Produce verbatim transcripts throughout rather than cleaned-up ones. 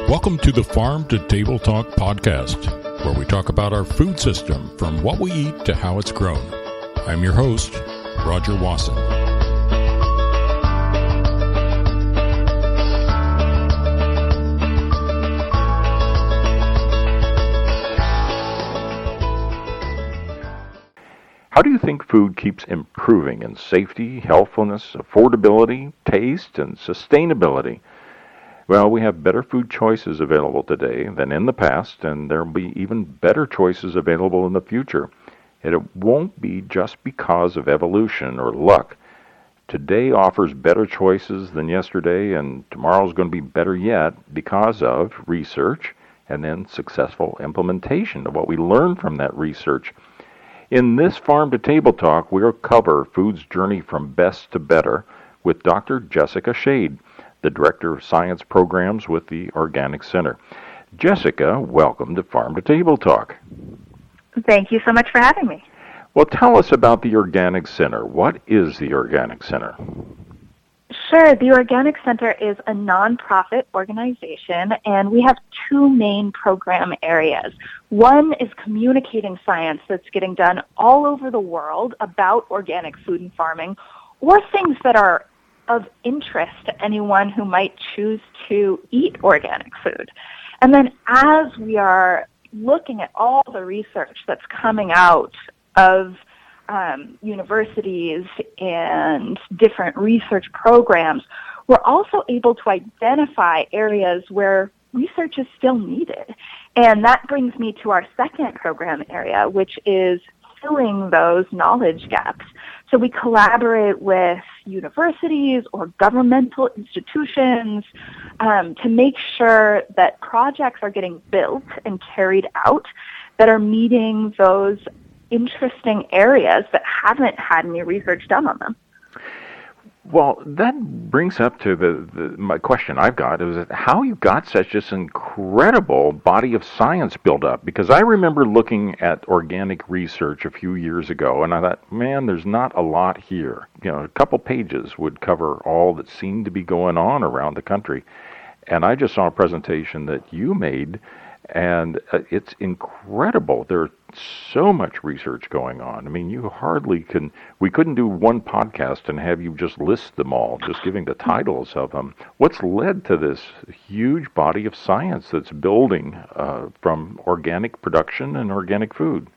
Welcome to the Farm to Table Talk podcast, where we talk about our food system from what we eat to how it's grown. I'm your host, Roger Wasson. How do you think food keeps improving in safety, healthfulness, affordability, taste, and sustainability? Well, we have better food choices available today than in the past, and there will be even better choices available in the future. And it won't be just because of evolution or luck. Today offers better choices than yesterday, and tomorrow's going to be better yet because of research and then successful implementation of what we learn from that research. In this Farm to Table Talk, we'll cover food's journey from best to better with Doctor Jessica Shade, the Director of Science Programs with the Organic Center. Jessica, welcome to Farm to Table Talk. Thank you so much for having me. Well, tell us about the Organic Center. What is the Organic Center? Sure. The Organic Center is a nonprofit organization, and we have two main program areas. One is communicating science that's getting done all over the world about organic food and farming, or things that are of interest to anyone who might choose to eat organic food. And then as we are looking at all the research that's coming out of um, universities and different research programs, we're also able to identify areas where research is still needed. And that brings me to our second program area, which is filling those knowledge gaps. So we collaborate with universities or governmental institutions um, to make sure that projects are getting built and carried out that are meeting those interesting areas that haven't had any research done on them. Well, that brings up to the, the my question I've got is how you got such this incredible body of science built up. Because I remember looking at organic research a few years ago, and I thought, man, there's not a lot here. You know, a couple pages would cover all that seemed to be going on around the country. And I just saw a presentation that you made, and uh, it's incredible. There's so much research going on. I mean, you hardly can, we couldn't do one podcast and have you just list them all, just giving the titles of them. What's led to this huge body of science that's building uh, from organic production and organic food?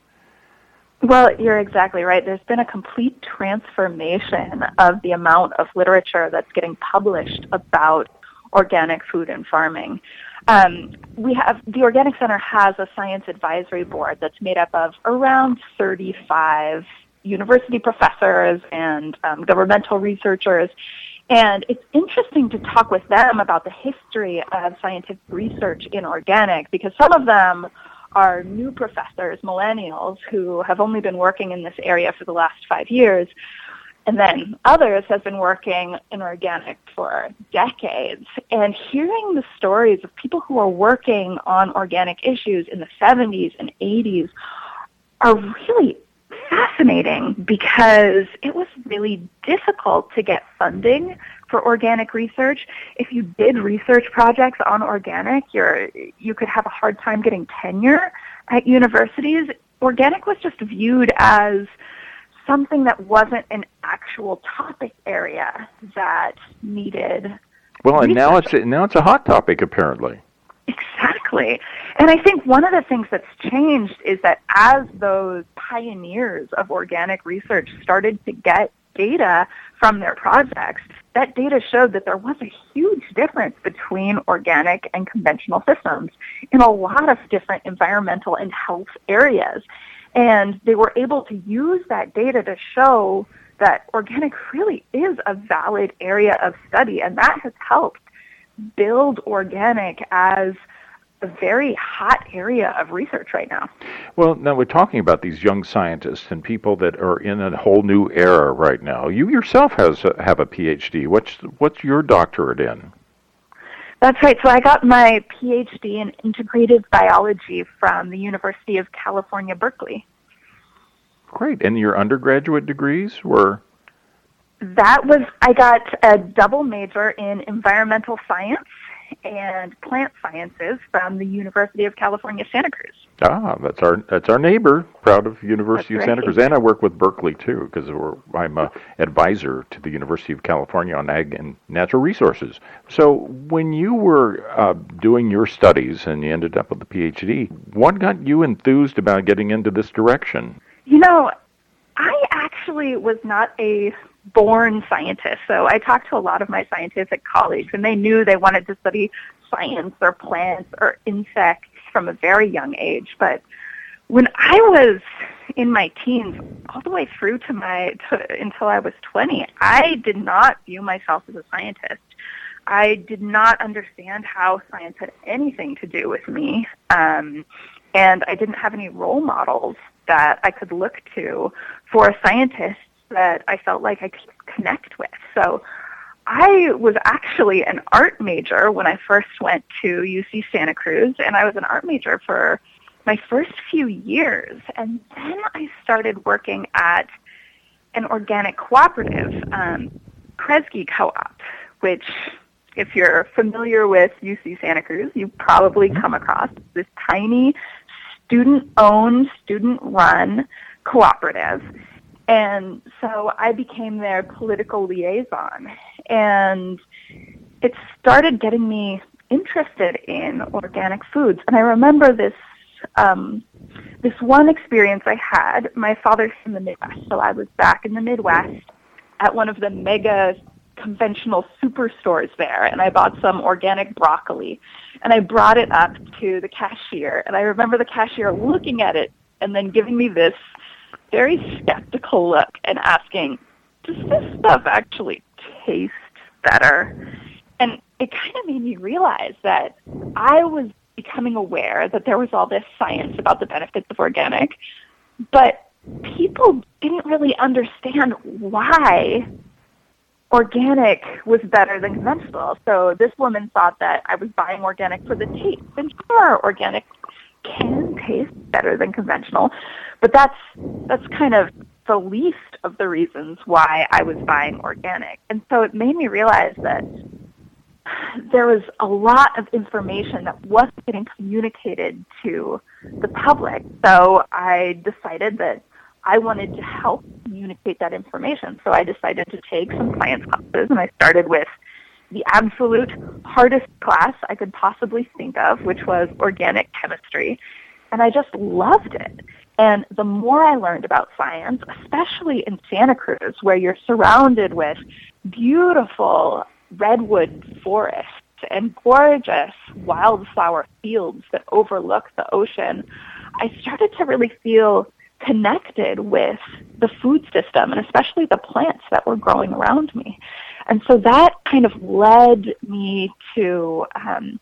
Well, you're exactly right. There's been a complete transformation of the amount of literature that's getting published about organic food and farming. Um, we have the Organic Center has a science advisory board that's made up of around thirty-five university professors and um, governmental researchers, and it's interesting to talk with them about the history of scientific research in organic, because some of them are new professors, millennials, who have only been working in this area for the last five years. And then others have been working in organic for decades. And hearing the stories of people who are working on organic issues in the seventies and eighties are really fascinating, because it was really difficult to get funding for organic research. If you did research projects on organic, you're, you could have a hard time getting tenure at universities. Organic was just viewed as something that wasn't an actual topic area that needed well, and research. now it's now it's a hot topic apparently. Exactly, and I think one of the things that's changed is that as those pioneers of organic research started to get data from their projects, that data showed that there was a huge difference between organic and conventional systems in a lot of different environmental and health areas. And they were able to use that data to show that organic really is a valid area of study, and that has helped build organic as a very hot area of research right now. Well, now we're talking about these young scientists and people that are in a whole new era right now. You yourself has a, have a P H D. What's what's your doctorate in? That's right. So I got my P H D in integrative biology from the University of California, Berkeley. Great. And your undergraduate degrees were? That was, I got a double major in environmental science and plant sciences from the University of California, Santa Cruz. Ah, that's our that's our neighbor. Proud of University That's of Santa right. Cruz, and I work with Berkeley too, because I'm a advisor to the University of California on ag and natural resources. So, when you were uh, doing your studies and you ended up with the PhD, what got you enthused about getting into this direction? You know, I actually was not a born scientist. So I talked to a lot of my scientific colleagues, and they knew they wanted to study science or plants or insects from a very young age. But when I was in my teens, all the way through to my to, until I was twenty, I did not view myself as a scientist. I did not understand how science had anything to do with me, um, and I didn't have any role models that I could look to for scientists that I felt like I could connect with. So I was actually an art major when I first went to U C Santa Cruz, and I was an art major for my first few years. And then I started working at an organic cooperative, um, Kresge Co-op, which, if you're familiar with U C Santa Cruz, you've probably come across this tiny student-owned, student-run cooperative. And so I became their political liaison. And it started getting me interested in organic foods. And I remember this um, this one experience I had. My father's from the Midwest, so I was back in the Midwest at one of the mega conventional superstores there, and I bought some organic broccoli. And I brought it up to the cashier, and I remember the cashier looking at it and then giving me this very skeptical look and asking, does this stuff actually taste better? And it kind of made me realize that I was becoming aware that there was all this science about the benefits of organic, but people didn't really understand why organic was better than conventional. So this woman thought that I was buying organic for the taste. And sure, organic can taste better than conventional, but that's that's kind of the least of the reasons why I was buying organic. And so it made me realize that there was a lot of information that wasn't getting communicated to the public. So I decided that I wanted to help communicate that information. So I decided to take some science classes, and I started with the absolute hardest class I could possibly think of, which was organic chemistry. And I just loved it. And the more I learned about science, especially in Santa Cruz, where you're surrounded with beautiful redwood forests and gorgeous wildflower fields that overlook the ocean, I started to really feel connected with the food system, and especially the plants that were growing around me. And so that kind of led me to um,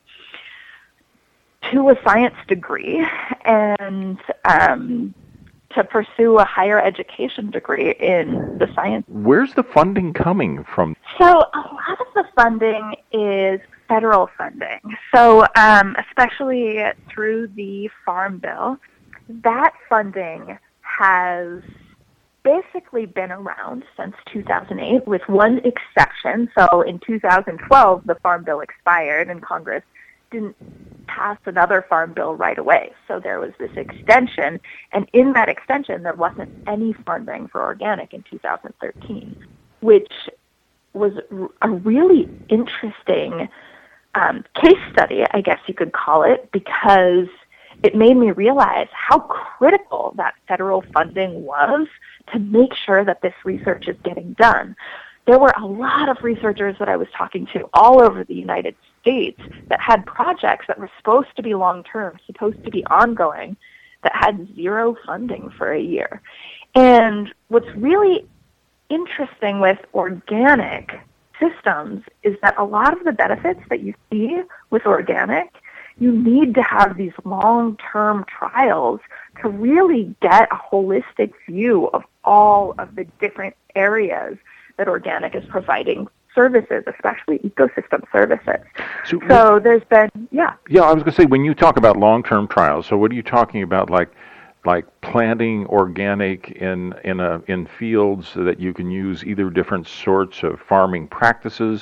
to a science degree and um, to pursue a higher education degree in the science. Where's the funding coming from? So a lot of the funding is federal funding. So um, especially through the Farm Bill, that funding has basically been around since two thousand eight, with one exception. So in two thousand twelve, the Farm Bill expired, and Congress didn't pass another Farm Bill right away. So there was this extension, and in that extension, there wasn't any funding for organic in two thousand thirteen, which was a really interesting um, case study, I guess you could call it, because it made me realize how critical that federal funding was to make sure that this research is getting done. There were a lot of researchers that I was talking to all over the United States that had projects that were supposed to be long-term, supposed to be ongoing, that had zero funding for a year. And what's really interesting with organic systems is that a lot of the benefits that you see with organic, you need to have these long-term trials to really get a holistic view of all of the different areas that organic is providing services, especially ecosystem services. So, so there's been, yeah. Yeah, I was going to say, when you talk about long-term trials, so what are you talking about, like like planting organic in in a in fields so that you can use either different sorts of farming practices,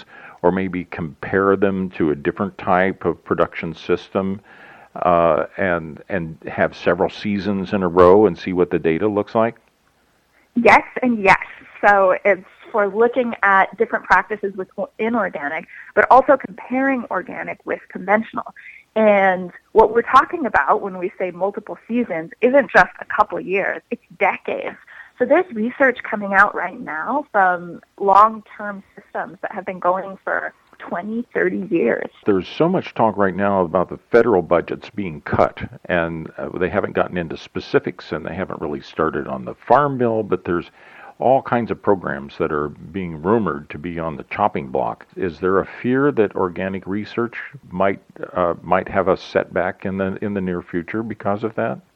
or maybe compare them to a different type of production system uh, and and have several seasons in a row and see what the data looks like? Yes and yes. So it's for looking at different practices within organic, but also comparing organic with conventional. And what we're talking about when we say multiple seasons isn't just a couple of years, it's decades. So there's research coming out right now from long-term systems that have been going for twenty, thirty years. There's so much talk right now about the federal budgets being cut, and uh, they haven't gotten into specifics, and they haven't really started on the Farm Bill, but there's all kinds of programs that are being rumored to be on the chopping block. Is there a fear that organic research might uh, might have a setback in the in the near future because of that?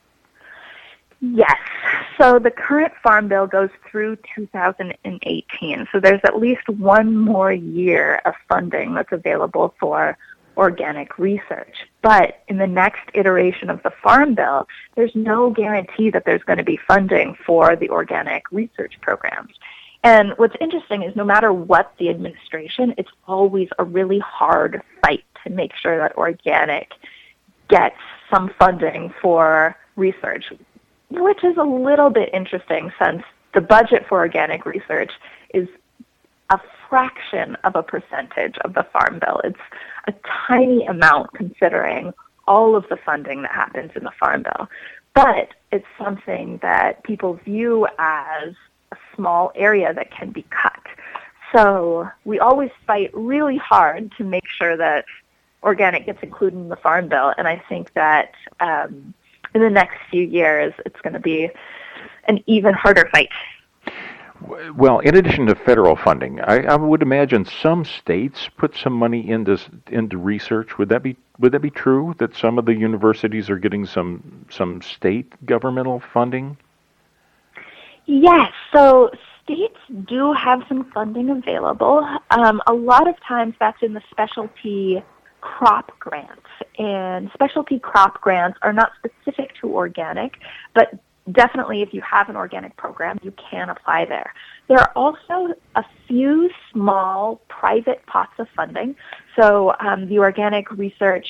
Yes. So the current Farm Bill goes through two thousand eighteen. So there's at least one more year of funding that's available for organic research. But in the next iteration of the Farm Bill, there's no guarantee that there's going to be funding for the organic research programs. And what's interesting is no matter what the administration, it's always a really hard fight to make sure that organic gets some funding for research, which is a little bit interesting since the budget for organic research is a fraction of a percentage of the Farm Bill. It's a tiny amount considering all of the funding that happens in the Farm Bill. But it's something that people view as a small area that can be cut. So we always fight really hard to make sure that organic gets included in the Farm Bill, and I think that um, in the next few years it's going to be an even harder fight. Well, in addition to federal funding, I, I would imagine some states put some money into into research. Would that be would that be true? That some of the universities are getting some some state governmental funding? Yes. So states do have some funding available. Um, a lot of times that's in the specialty crop grants, and specialty crop grants are not specific to organic, but definitely if you have an organic program, you can apply there. There are also a few small private pots of funding. So um, the Organic Research,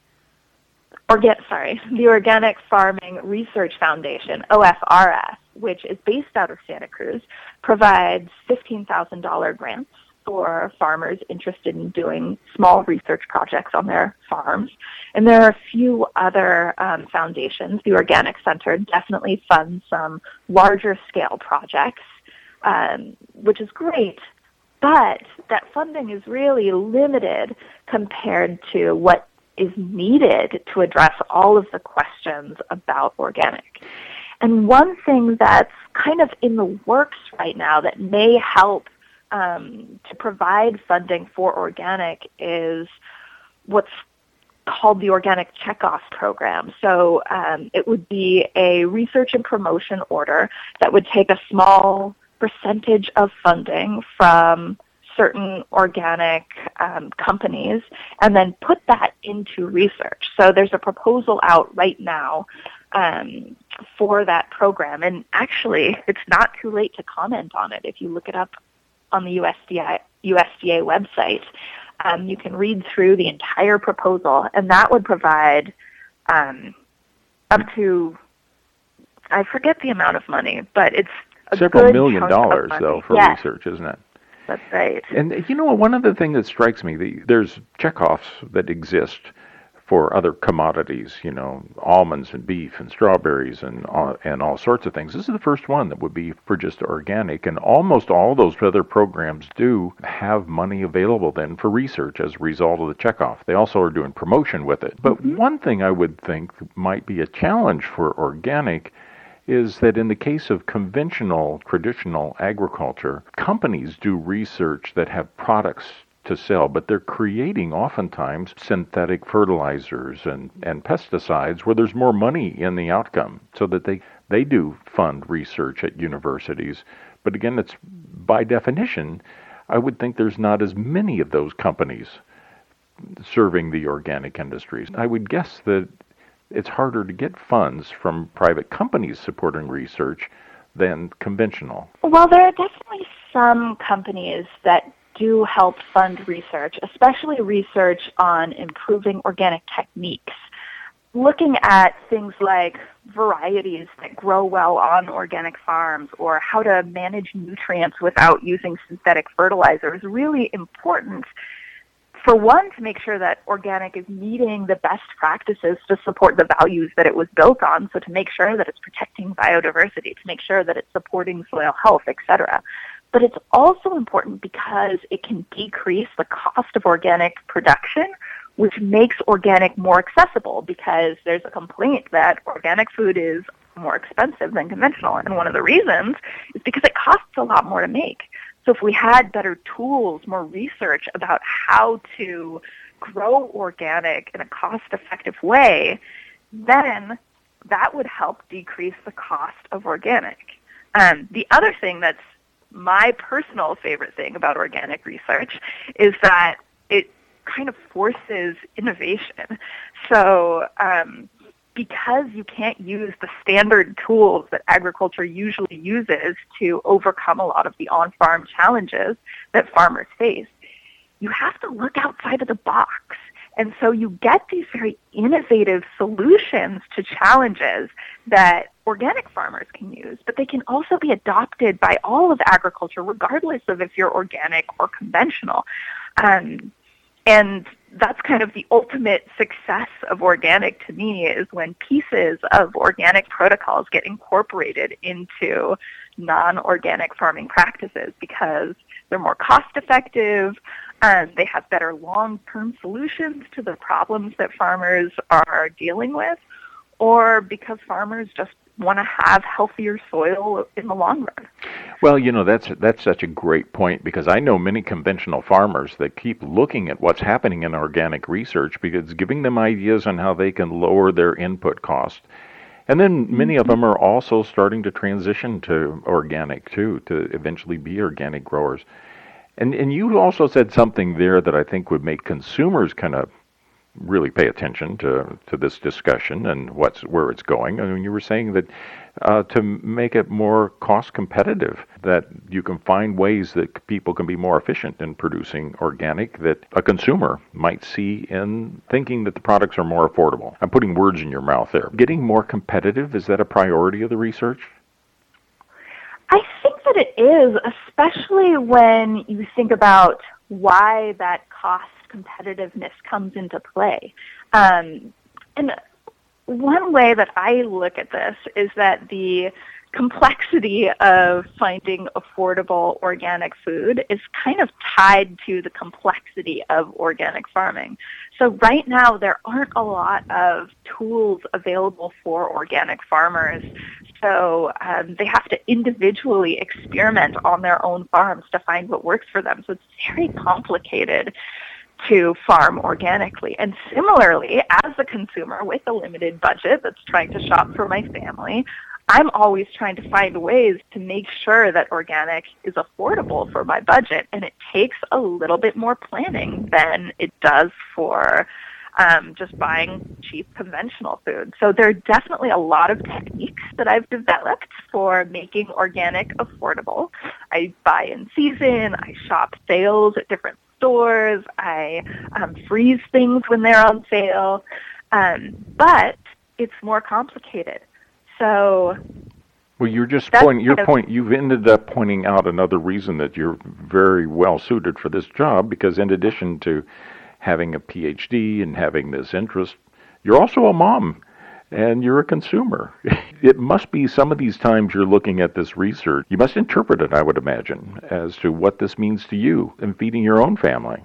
organ, sorry, the Organic Farming Research Foundation, O F R S, which is based out of Santa Cruz, provides fifteen thousand dollars grants for farmers interested in doing small research projects on their farms. And there are a few other um, foundations. The Organic Center definitely funds some larger scale projects, um, which is great, but that funding is really limited compared to what is needed to address all of the questions about organic. And one thing that's kind of in the works right now that may help Um, to provide funding for organic is what's called the Organic Checkoff Program. So um, it would be a research and promotion order that would take a small percentage of funding from certain organic um, companies and then put that into research. So there's a proposal out right now um, for that program. And actually, it's not too late to comment on it. If you look it up on the U S D A, U S D A website, um, you can read through the entire proposal, and that would provide um, up to, I forget the amount of money, but it's a several good million chunk dollars, of though, for yes. research, isn't it? That's right. And you know, one other thing that strikes me, the, there's checkoffs that exist for other commodities, you know, almonds and beef and strawberries and all, and all sorts of things. This is the first one that would be for just organic, and almost all those other programs do have money available then for research as a result of the checkoff. They also are doing promotion with it. But mm-hmm. one thing I would think might be a challenge for organic is that in the case of conventional, traditional agriculture, companies do research that have products to sell, but they're creating oftentimes synthetic fertilizers and, and pesticides where there's more money in the outcome, so that they, they do fund research at universities. But again, it's by definition, I would think there's not as many of those companies serving the organic industries. I would guess that it's harder to get funds from private companies supporting research than conventional. Well, there are definitely some companies that do help fund research, especially research on improving organic techniques. Looking at things like varieties that grow well on organic farms or how to manage nutrients without using synthetic fertilizer is really important. For one, to make sure that organic is meeting the best practices to support the values that it was built on, so to make sure that it's protecting biodiversity, to make sure that it's supporting soil health, et cetera. But it's also important because it can decrease the cost of organic production, which makes organic more accessible, because there's a complaint that organic food is more expensive than conventional. And one of the reasons is because it costs a lot more to make. So if we had better tools, more research about how to grow organic in a cost-effective way, then that would help decrease the cost of organic. Um, the other thing that's my personal favorite thing about organic research is that it kind of forces innovation. So um, because you can't use the standard tools that agriculture usually uses to overcome a lot of the on-farm challenges that farmers face, you have to look outside of the box. And so you get these very innovative solutions to challenges that organic farmers can use, but they can also be adopted by all of agriculture, regardless of if you're organic or conventional. Um, and that's kind of the ultimate success of organic to me, is when pieces of organic protocols get incorporated into non-organic farming practices, because they're more cost-effective, and they have better long-term solutions to the problems that farmers are dealing with, or because farmers just want to have healthier soil in the long run. Well, you know, that's that's such a great point, because I know many conventional farmers that keep looking at what's happening in organic research, because it's giving them ideas on how they can lower their input cost. And then many of them are also starting to transition to organic, too, to eventually be organic growers. And and you also said something there that I think would make consumers kind of really pay attention to, to this discussion and what's where it's going. I mean, you were saying that uh, to make it more cost competitive, that you can find ways that people can be more efficient in producing organic, that a consumer might see in thinking that the products are more affordable. I'm putting words in your mouth there. Getting more competitive, is that a priority of the research? I think that it is, especially when you think about why that cost competitiveness comes into play. Um, and one way that I look at this is that the complexity of finding affordable organic food is kind of tied to the complexity of organic farming. So right now, there aren't a lot of tools available for organic farmers. So um, they have to individually experiment on their own farms to find what works for them. So it's very complicated to farm organically. And similarly, as a consumer with a limited budget that's trying to shop for my family, I'm always trying to find ways to make sure that organic is affordable for my budget, and it takes a little bit more planning than it does for um, just buying cheap conventional food. So there are definitely a lot of techniques that I've developed for making organic affordable. I buy in season, I shop sales at different stores, I um, freeze things when they're on sale, um, but it's more complicated. So, well, you're just pointing. Your point. You've ended up pointing out another reason that you're very well suited for this job, because in addition to having a P H D and having this interest, you're also a mom, and you're a consumer. It must be some of these times you're looking at this research, you must interpret it, I would imagine, as to what this means to you in feeding your own family.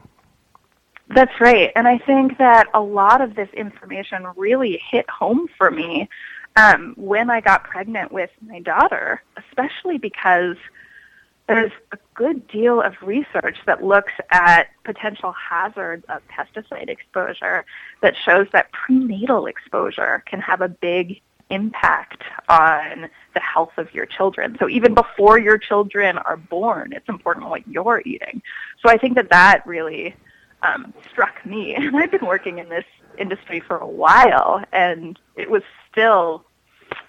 That's right, and I think that a lot of this information really hit home for me Um, when I got pregnant with my daughter, especially because there's a good deal of research that looks at potential hazards of pesticide exposure that shows that prenatal exposure can have a big impact on the health of your children. So even before your children are born, it's important what you're eating. So I think that that really um, struck me. And I've been working in this industry for a while, and it was still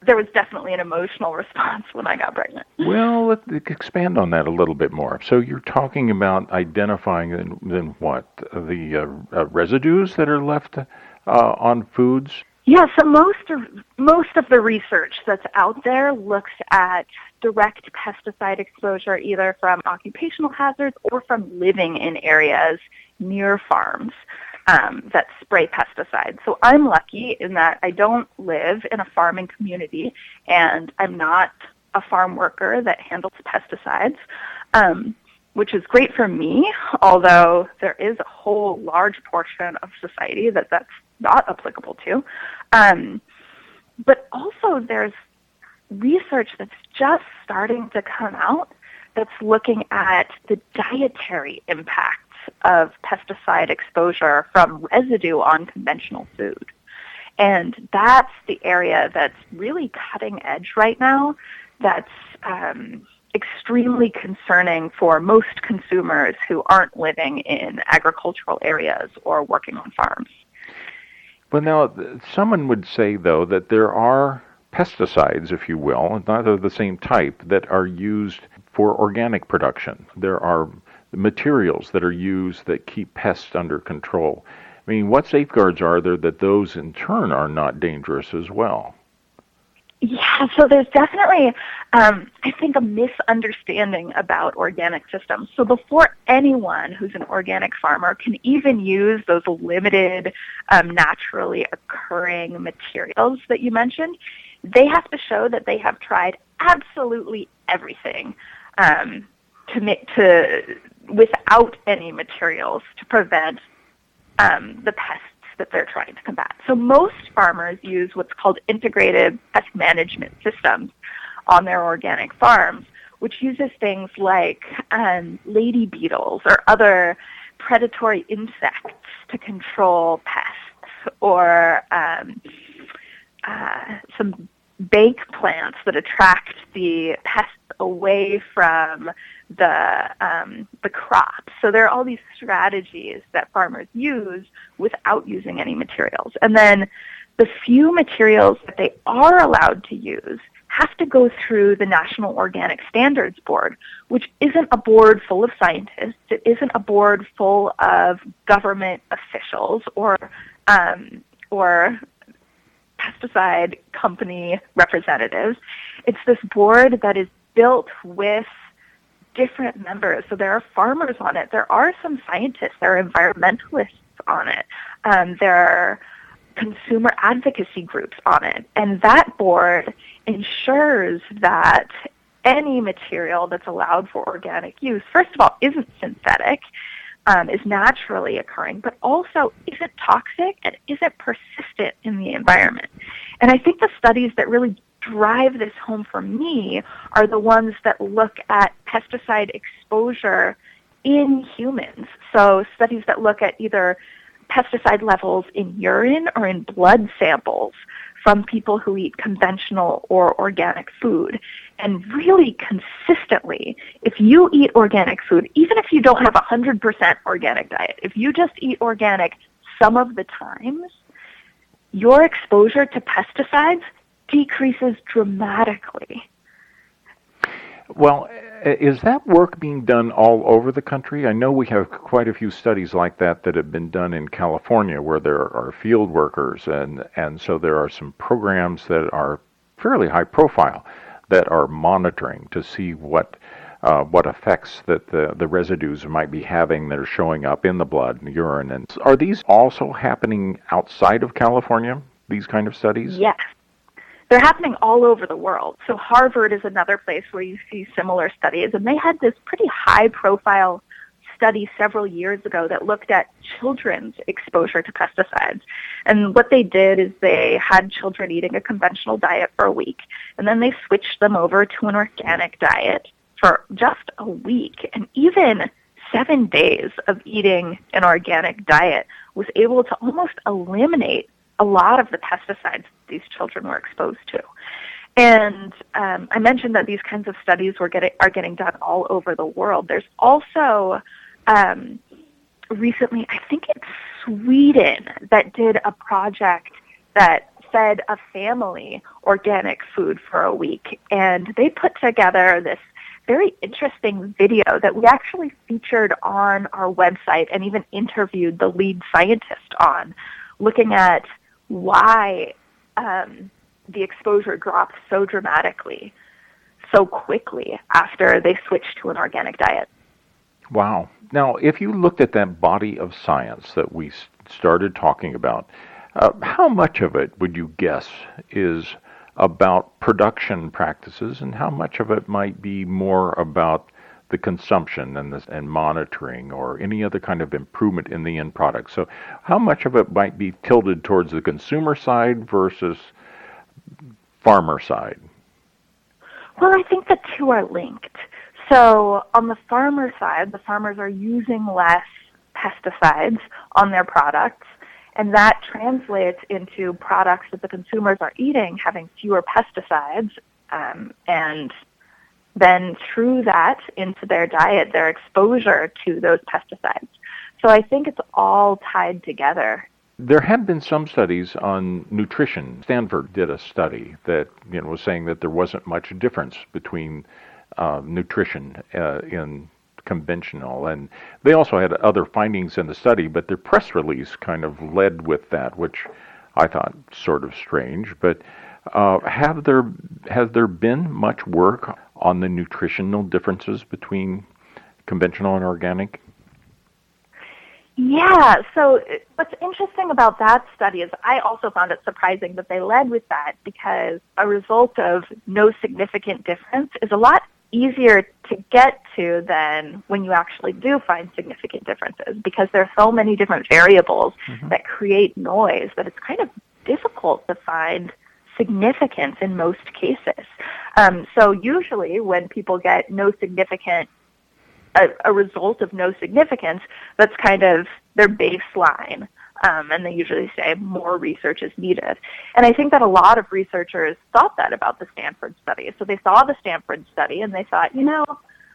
there was definitely an emotional response when I got pregnant. Well, let's expand on that a little bit more. So you're talking about identifying then, then what? The uh, uh, residues that are left uh, on foods? Yeah, so most of, most of the research that's out there looks at direct pesticide exposure either from occupational hazards or from living in areas near farms um, that spray pesticides. So I'm lucky in that I don't live in a farming community and I'm not a farm worker that handles pesticides, um, which is great for me, although there is a whole large portion of society that that's not applicable to. Um, but also there's research that's just starting to come out that's looking at the dietary impacts of pesticide exposure from residue on conventional food. And that's the area that's really cutting edge right now, that's um, extremely concerning for most consumers who aren't living in agricultural areas or working on farms. Well, now, someone would say, though, that there are pesticides, if you will, not of the same type, that are used for organic production. There are materials that are used that keep pests under control. I mean, what safeguards are there that those, in turn, are not dangerous as well? Yeah, so there's definitely, um, I think, a misunderstanding about organic systems. So before anyone who's an organic farmer can even use those limited, um, naturally occurring materials that you mentioned, they have to show that they have tried absolutely everything um, to make to without any materials to prevent um, the pests that they're trying to combat. So most farmers use what's called integrated pest management systems on their organic farms, which uses things like um, lady beetles or other predatory insects to control pests, or um, uh, some bank plants that attract the pests away from the um, the crops. So there are all these strategies that farmers use without using any materials. And then the few materials that they are allowed to use have to go through the National Organic Standards Board, which isn't a board full of scientists. It isn't a board full of government officials or um, or pesticide company representatives. It's this board that is built with different members. So there are farmers on it. There are some scientists. There are environmentalists on it. Um, there are consumer advocacy groups on it. And that board ensures that any material that's allowed for organic use, first of all, isn't synthetic, um, is naturally occurring, but also isn't toxic and isn't persistent in the environment. And I think the studies that really drive this home for me are the ones that look at pesticide exposure in humans. So studies that look at either pesticide levels in urine or in blood samples from people who eat conventional or organic food. And really consistently, if you eat organic food, even if you don't have a one hundred percent organic diet, if you just eat organic some of the times, your exposure to pesticides decreases dramatically. Well, is that work being done all over the country? I know we have quite a few studies like that that have been done in California where there are field workers, and, and so there are some programs that are fairly high profile that are monitoring to see what uh, what effects that the, the residues might be having that are showing up in the blood and urine. And are these also happening outside of California, these kind of studies? Yes. They're happening all over the world. So Harvard is another place where you see similar studies, and they had this pretty high-profile study several years ago that looked at children's exposure to pesticides. And what they did is they had children eating a conventional diet for a week, and then they switched them over to an organic diet for just a week. And even seven days of eating an organic diet was able to almost eliminate a lot of the pesticides these children were exposed to. And um, I mentioned that these kinds of studies were getting, are getting done all over the world. There's also um, recently, I think it's Sweden, that did a project that fed a family organic food for a week, and they put together this very interesting video that we actually featured on our website and even interviewed the lead scientist on, looking at why um, the exposure dropped so dramatically, so quickly after they switched to an organic diet. Wow. Now, if you looked at that body of science that we started talking about, uh, how much of it would you guess is about production practices, and how much of it might be more about the consumption and, this, and monitoring or any other kind of improvement in the end product? So how much of it might be tilted towards the consumer side versus farmer side? Well, I think the two are linked. So on the farmer side, the farmers are using less pesticides on their products, and that translates into products that the consumers are eating having fewer pesticides, um, and then through that into their diet, their exposure to those pesticides. So I think it's all tied together. There have been some studies on nutrition. Stanford did a study that you know was saying that there wasn't much difference between uh, nutrition uh, in conventional, and they also had other findings in the study, but their press release kind of led with that, which I thought sort of strange. But uh, have there has there been much work on the nutritional differences between conventional and organic? Yeah, so what's interesting about that study is I also found it surprising that they led with that, because a result of no significant difference is a lot easier to get to than when you actually do find significant differences, because there are so many different variables mm-hmm. that create noise that it's kind of difficult to find significance in most cases. Um, so usually when people get no significant A, a result of no significance, that's kind of their baseline. Um, and they usually say more research is needed. And I think that a lot of researchers thought that about the Stanford study. So they saw the Stanford study and they thought, you know,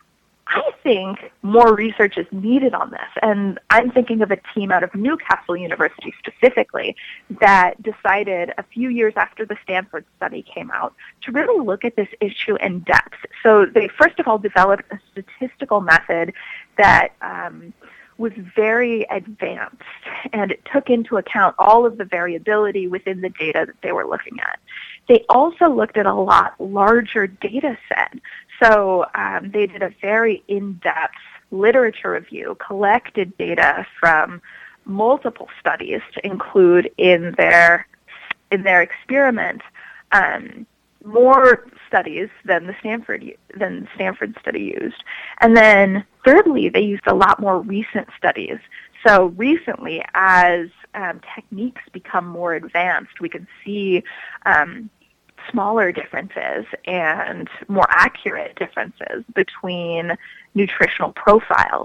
I think more research is needed on this. And I'm thinking of a team out of Newcastle University specifically that decided a few years after the Stanford study came out to really look at this issue in depth. So they first of all developed a statistical method that um, was very advanced, and it took into account all of the variability within the data that they were looking at. They also looked at a lot larger data set. So um, they did a very in-depth literature review, collected data from multiple studies to include in their in their experiment um, more studies than the Stanford than the Stanford study used. And then thirdly, they used a lot more recent studies. So recently, as um, techniques become more advanced, we can see um, smaller differences and more accurate differences between nutritional profiles.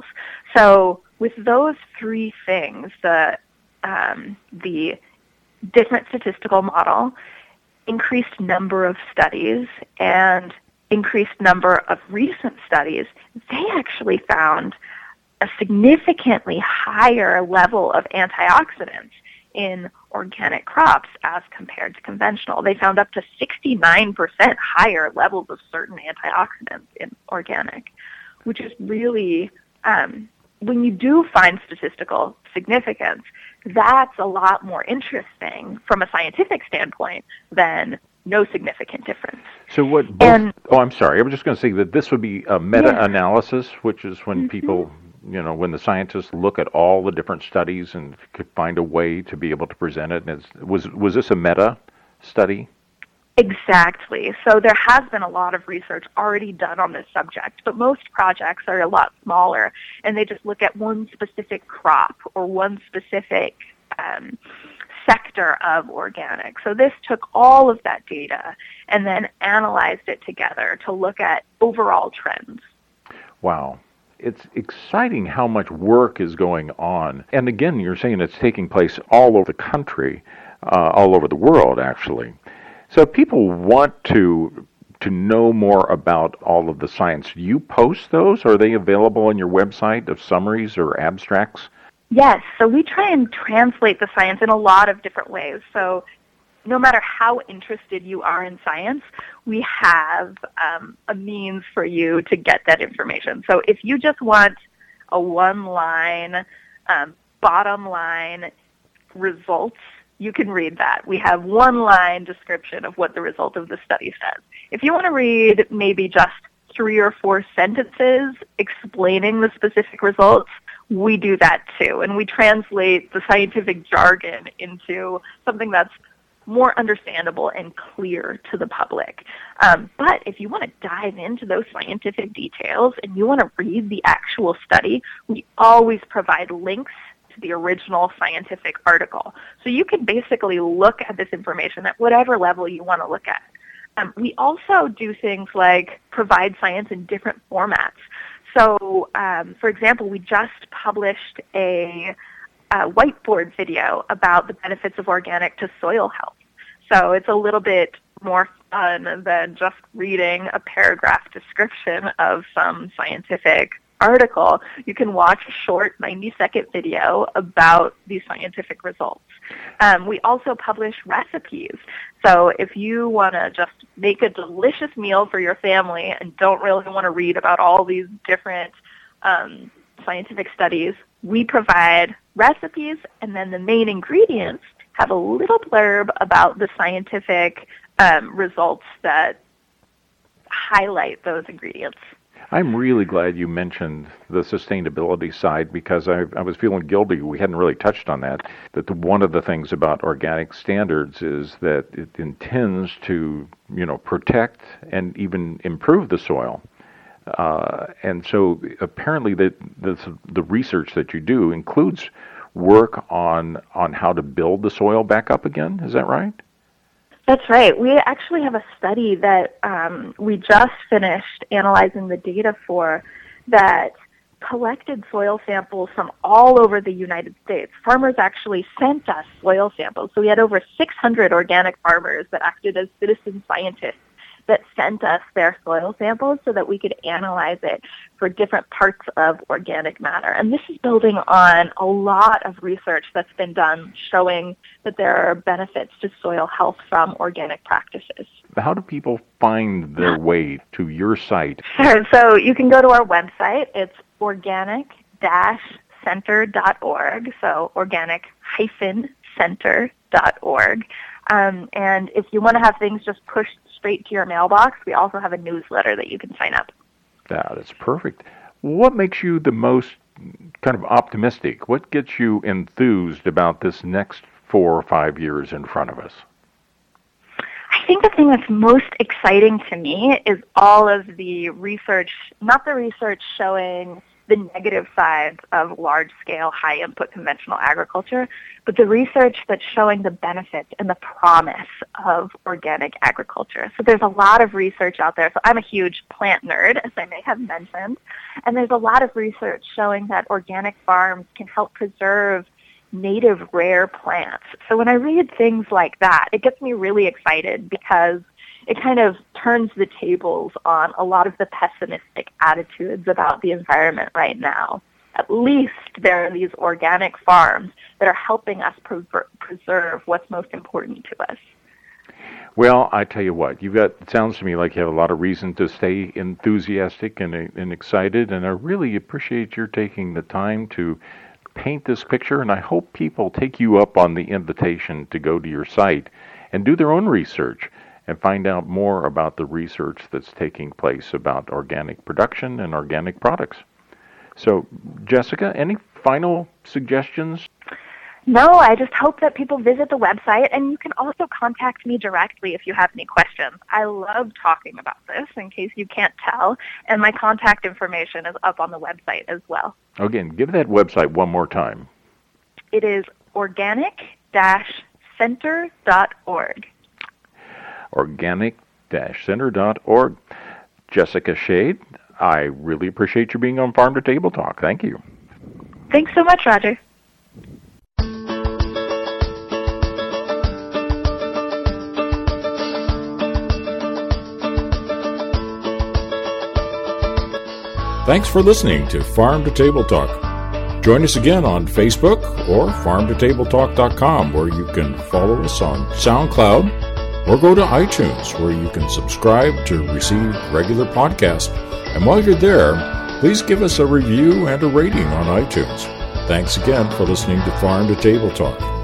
So with those three things, the um, the different statistical model, increased number of studies, and increased number of recent studies, they actually found a significantly higher level of antioxidants in organic crops as compared to conventional. They found up to sixty-nine percent higher levels of certain antioxidants in organic, which is really, um, when you do find statistical significance, that's a lot more interesting from a scientific standpoint than no significant difference. So what, both, and, oh, I'm sorry, I was just going to say that this would be a meta-analysis, yeah. which is when mm-hmm. people, you know, when the scientists look at all the different studies and could find a way to be able to present it. And it's, was was this a meta study? Exactly. So there has been a lot of research already done on this subject, but most projects are a lot smaller, and they just look at one specific crop or one specific um, sector of organic. So this took all of that data and then analyzed it together to look at overall trends. Wow. It's exciting how much work is going on. And again, you're saying it's taking place all over the country, uh, all over the world, actually. So if people want to to know more about all of the science, do you post those? Are they available on your website of summaries or abstracts? Yes. So we try and translate the science in a lot of different ways. So no matter how interested you are in science, we have um, a means for you to get that information. So if you just want a one-line, um, bottom-line results, you can read that. We have one-line description of what the result of the study says. If you want to read maybe just three or four sentences explaining the specific results, we do that too. And we translate the scientific jargon into something that's more understandable and clear to the public. Um, but if you want to dive into those scientific details and you want to read the actual study, we always provide links to the original scientific article. So you can basically look at this information at whatever level you want to look at. Um, we also do things like provide science in different formats. So, um, for example, we just published a Uh, whiteboard video about the benefits of organic to soil health. So it's a little bit more fun than just reading a paragraph description of some scientific article. You can watch a short ninety-second video about these scientific results. Um, we also publish recipes. So if you want to just make a delicious meal for your family and don't really want to read about all these different um, scientific studies, we provide recipes, and then the main ingredients have a little blurb about the scientific um, results that highlight those ingredients. I'm really glad you mentioned the sustainability side, because I, I was feeling guilty. We hadn't really touched on that. That the, one of the things about organic standards is that it intends to, you know, protect and even improve the soil. Uh, and so apparently the, the the research that you do includes work on on how to build the soil back up again. Is that right? That's right. We actually have a study that um, we just finished analyzing the data for that collected soil samples from all over the United States. Farmers actually sent us soil samples. So we had over six hundred organic farmers that acted as citizen scientists that sent us their soil samples so that we could analyze it for different parts of organic matter. And this is building on a lot of research that's been done showing that there are benefits to soil health from organic practices. How do people find their way to your site? Sure. So you can go to our website. It's organic dash center dot org, so organic dash center dot org. Um, and if you want to have things just pushed straight to your mailbox, we also have a newsletter that you can sign up. Yeah, that's perfect. What makes you the most kind of optimistic? What gets you enthused about this next four or five years in front of us? I think the thing that's most exciting to me is all of the research, not the research showing the negative sides of large-scale, high-input conventional agriculture, but the research that's showing the benefits and the promise of organic agriculture. So there's a lot of research out there. So I'm a huge plant nerd, as I may have mentioned, and there's a lot of research showing that organic farms can help preserve native rare plants. So when I read things like that, it gets me really excited because it kind of turns the tables on a lot of the pessimistic attitudes about the environment right now. At least there are these organic farms that are helping us pre- preserve what's most important to us. Well, I tell you what, you've got, it sounds to me like you have a lot of reason to stay enthusiastic and, and excited, and I really appreciate your taking the time to paint this picture, and I hope people take you up on the invitation to go to your site and do their own research and find out more about the research that's taking place about organic production and organic products. So, Jessica, any final suggestions? No, I just hope that people visit the website, and you can also contact me directly if you have any questions. I love talking about this, in case you can't tell, and my contact information is up on the website as well. Again, give that website one more time. It is organic dash center dot org. organic dash center dot org. Jessica Shade, I really appreciate you being on Farm to Table Talk. Thank you. Thanks so much, Roger. Thanks for listening to Farm to Table Talk. Join us again on Facebook or farm to table talk dot com, where you can follow us on SoundCloud, or go to iTunes, where you can subscribe to receive regular podcasts. And while you're there, please give us a review and a rating on iTunes. Thanks again for listening to Farm to Table Talk.